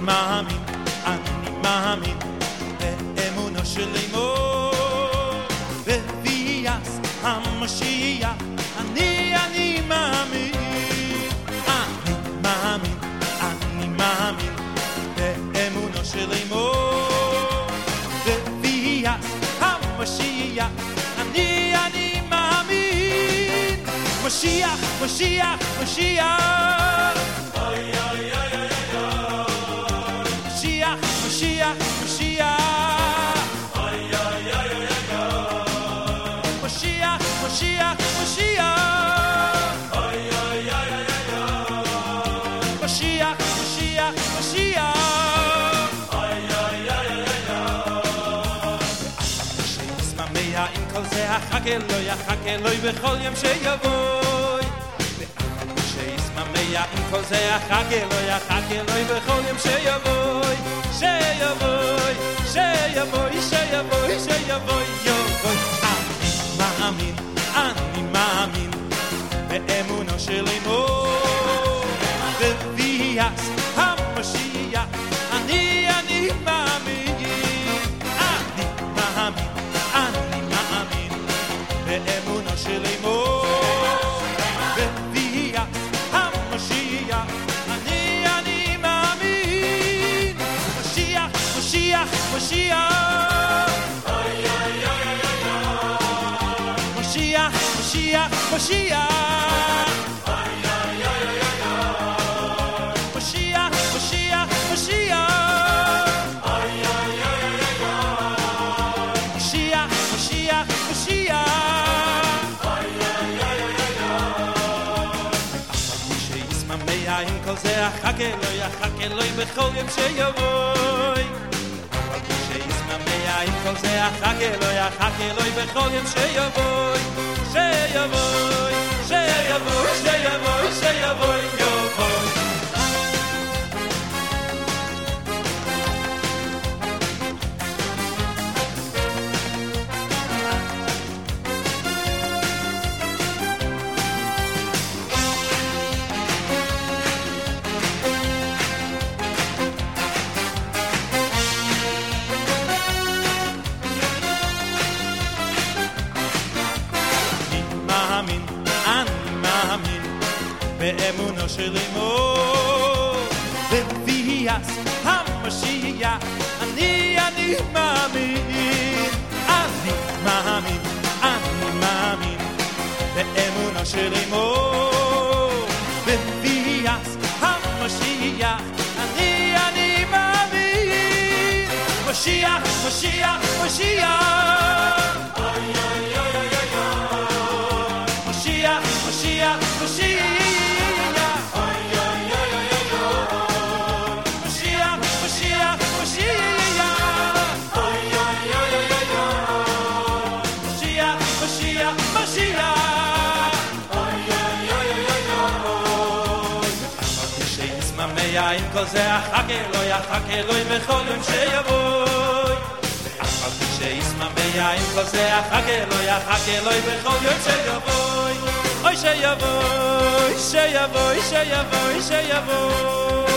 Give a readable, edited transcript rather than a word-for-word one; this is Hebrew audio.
מאמין באמונו שלמו בביאת המשיח אני מאמין באמונו שלמו בביאת המשיח אני מאמין משיח משיח משיח Mashiach, Mashiach, ay ay ay ay ay. Mashiach, Mashiach, Mashiach, ay ay ay ay ay. Mashiach, Mashiach, Mashiach, ay ay ay ay ay. Sheisma meya im kol ze achake lo bechol yom sheyavoy. Sheisma meya im kol ze achake lo bechol yom sheyavoy. Sheyavoy, yovoy. אני מאמין באמונו שלנו בביאת המשיח אני מאמין באמונו שלנו בביאת המשיח אני מאמין משיח משיח משיח Mashiach, Mashiach, ay ay ay ay ay. Mashiach, Mashiach, Mashiach, ay ay ay ay ay. Mashiach, Mashiach, Mashiach, ay ay ay ay ay. Sheisma meya im kol ze achake lo bechol yom sheyavoy. Sheisma meya im kol ze achake lo bechol yom sheyavoy. Sheyavoy, sheyavoy, sheyavoy, sheyavoy, yovoy. באמונו שלנו בביאת המשיח אני מאמין באמונו שלנו בביאת המשיח אני מאמין משיח משיח משיח ay ay ay ay ay משיח משיח משיח עם כל זה אחכה לו בכל יום שיבוא אף שישמע מיה עם כל זה אחכה לו בכל יום שיבוא אוי שיבוא שיבוא שיבוא שיבוא